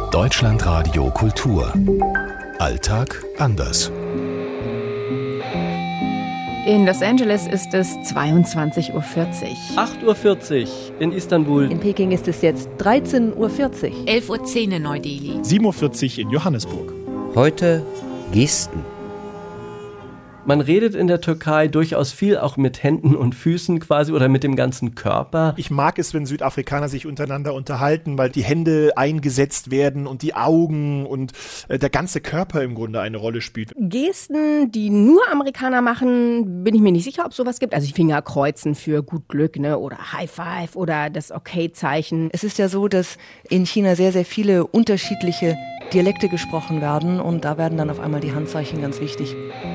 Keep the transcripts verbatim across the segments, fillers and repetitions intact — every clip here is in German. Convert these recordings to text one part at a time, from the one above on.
Deutschlandradio Kultur. Alltag anders. In Los Angeles ist es zweiundzwanzig Uhr vierzig. acht Uhr vierzig in Istanbul. In Peking ist es jetzt dreizehn Uhr vierzig. elf Uhr zehn in Neu-Delhi. sieben Uhr vierzig in Johannesburg. Heute Gesten. Man redet in der Türkei durchaus viel auch mit Händen und Füßen quasi oder mit dem ganzen Körper. Ich mag es, wenn Südafrikaner sich untereinander unterhalten, weil die Hände eingesetzt werden und die Augen und äh, der ganze Körper im Grunde eine Rolle spielt. Gesten, die nur Amerikaner machen, bin ich mir nicht sicher, ob es sowas gibt. Also die Finger kreuzen für gut Glück, ne, oder High Five oder das Okay-Zeichen. Es ist ja so, dass in China sehr, sehr viele unterschiedliche Dialekte gesprochen werden und da werden dann auf einmal die Handzeichen ganz wichtig.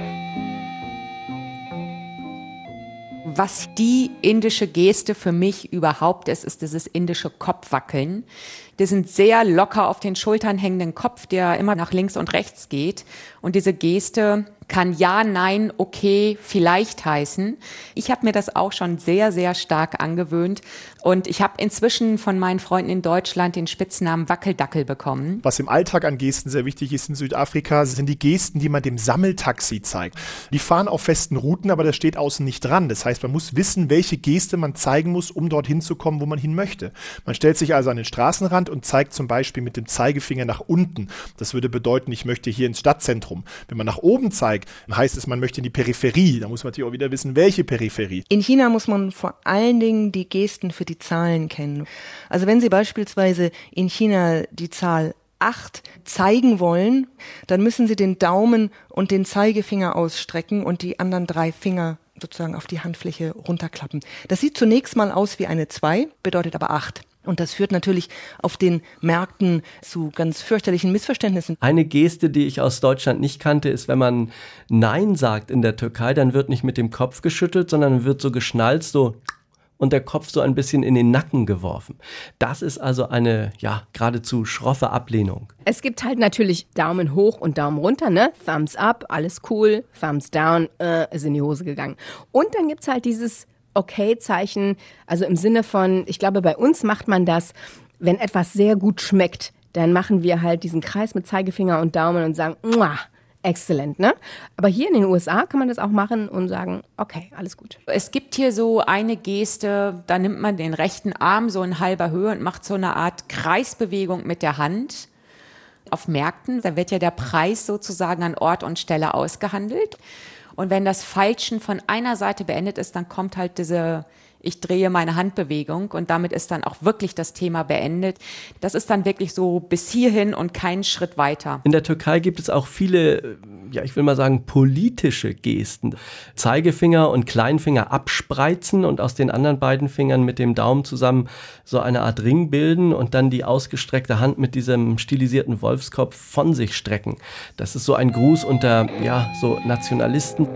Was die indische Geste für mich überhaupt ist, ist dieses indische Kopfwackeln. Die sind sehr locker auf den Schultern hängenden Kopf, der immer nach links und rechts geht. Und diese Geste kann ja, nein, okay, vielleicht heißen. Ich habe mir das auch schon sehr, sehr stark angewöhnt. Und ich habe inzwischen von meinen Freunden in Deutschland den Spitznamen Wackeldackel bekommen. Was im Alltag an Gesten sehr wichtig ist in Südafrika, sind die Gesten, die man dem Sammeltaxi zeigt. Die fahren auf festen Routen, aber das steht außen nicht dran. Das heißt, man muss wissen, welche Geste man zeigen muss, um dorthin zu kommen, wo man hin möchte. Man stellt sich also an den Straßenrand und zeigt zum Beispiel mit dem Zeigefinger nach unten. Das würde bedeuten, ich möchte hier ins Stadtzentrum. Wenn man nach oben zeigt, dann heißt es, man möchte in die Peripherie. Da muss man natürlich auch wieder wissen, welche Peripherie. In China muss man vor allen Dingen die Gesten für die Zahlen kennen. Also wenn Sie beispielsweise in China die Zahl acht zeigen wollen, dann müssen Sie den Daumen und den Zeigefinger ausstrecken und die anderen drei Finger sozusagen auf die Handfläche runterklappen. Das sieht zunächst mal aus wie eine zwei, bedeutet aber acht. Und das führt natürlich auf den Märkten zu ganz fürchterlichen Missverständnissen. Eine Geste, die ich aus Deutschland nicht kannte, ist, wenn man Nein sagt in der Türkei, dann wird nicht mit dem Kopf geschüttelt, sondern wird so geschnalzt, so und der Kopf so ein bisschen in den Nacken geworfen. Das ist also eine, ja, geradezu schroffe Ablehnung. Es gibt halt natürlich Daumen hoch und Daumen runter, ne? Thumbs up, alles cool. Thumbs down, äh, ist in die Hose gegangen. Und dann gibt's halt dieses Okay-Zeichen, also im Sinne von, ich glaube, bei uns macht man das, wenn etwas sehr gut schmeckt, dann machen wir halt diesen Kreis mit Zeigefinger und Daumen und sagen, muah, exzellent, ne? Aber hier in den U S A kann man das auch machen und sagen, okay, alles gut. Es gibt hier so eine Geste, da nimmt man den rechten Arm so in halber Höhe und macht so eine Art Kreisbewegung mit der Hand. Auf Märkten, da wird ja der Preis sozusagen an Ort und Stelle ausgehandelt. Und wenn das Feilschen von einer Seite beendet ist, dann kommt halt diese, ich drehe meine Handbewegung und damit ist dann auch wirklich das Thema beendet. Das ist dann wirklich so bis hierhin und keinen Schritt weiter. In der Türkei gibt es auch viele, ja, ich will mal sagen, politische Gesten. Zeigefinger und Kleinfinger abspreizen und aus den anderen beiden Fingern mit dem Daumen zusammen so eine Art Ring bilden und dann die ausgestreckte Hand mit diesem stilisierten Wolfskopf von sich strecken. Das ist so ein Gruß unter, ja, so Nationalisten.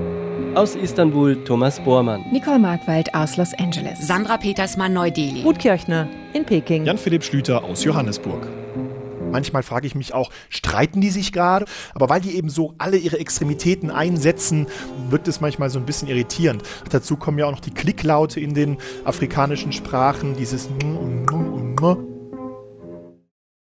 Aus Istanbul, Thomas Bormann. Nicole Markwald aus Los Angeles. Sandra Petersmann, Neu-Delhi. Ruth Kirchner in Peking. Jan-Philipp Schlüter aus Johannesburg. Manchmal frage ich mich auch, streiten die sich gerade? Aber weil die eben so alle ihre Extremitäten einsetzen, wirkt es manchmal so ein bisschen irritierend. Dazu kommen ja auch noch die Klicklaute in den afrikanischen Sprachen, dieses